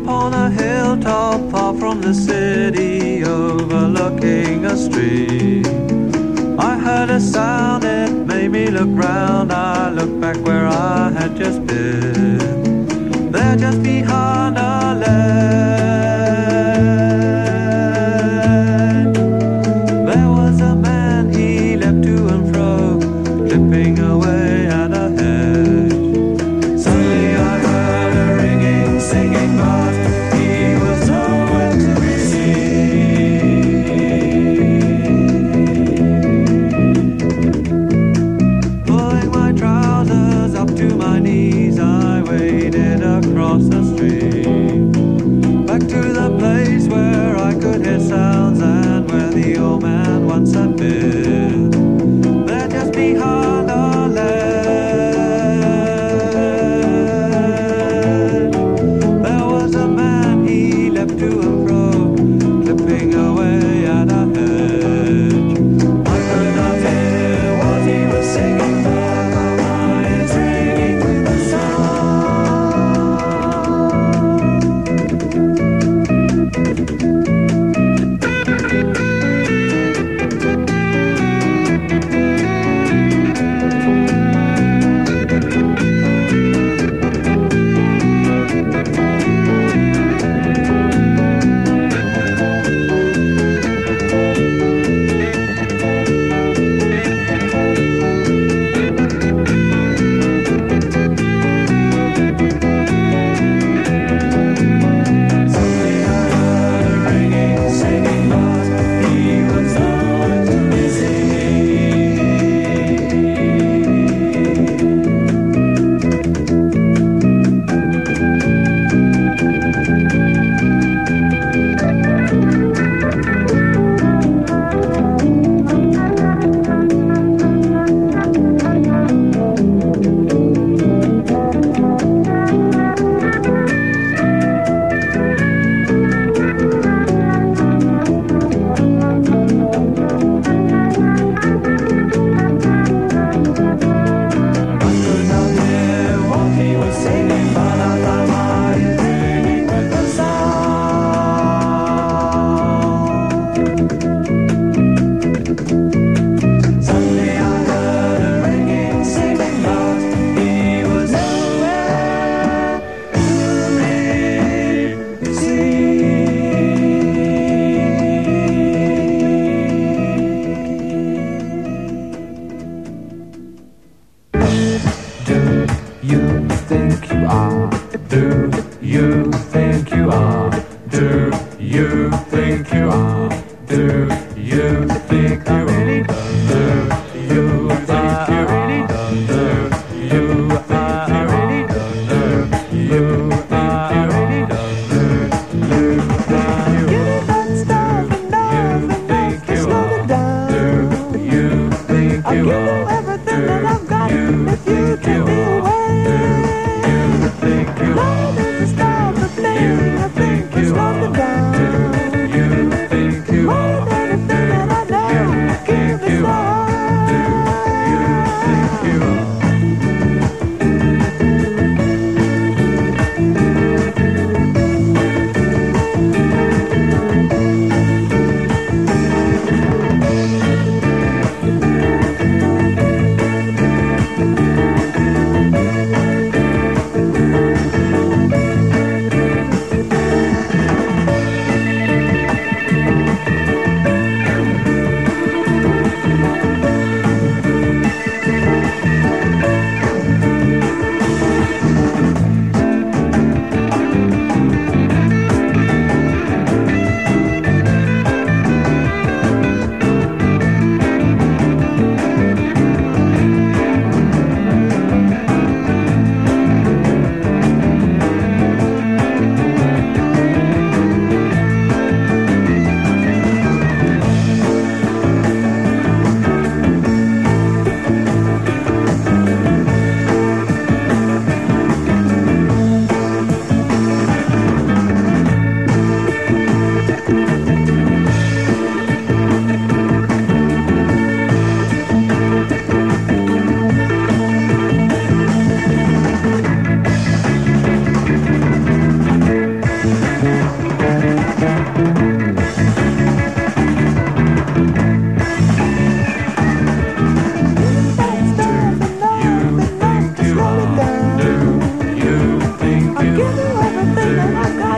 upon a hilltop far from the city, overlooking a stream. I heard a sound, it made me look round. I looked back where I had just been. There just behind a ledge, there was a man, he leapt to and fro, clipping away at a hedge. Suddenly I heard a ringing, singing bird. He was nowhere to be seen. Pulling my trousers up to my knees, I waded across the street.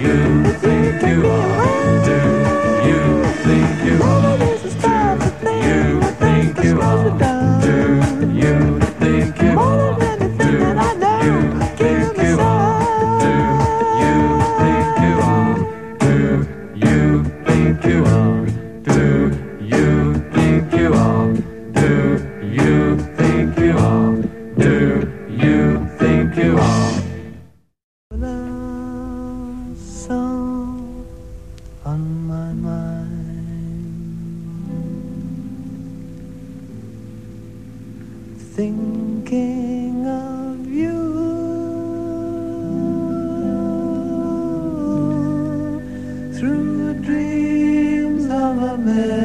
you think you are? Do you think you are? Do you think you are? Do you think you are? Do you think you are? Do you think you are? Do you think you are? Do you think you are? Do you think you are? Do you think you are? The song on my mind, thinking of you through dreams of a man.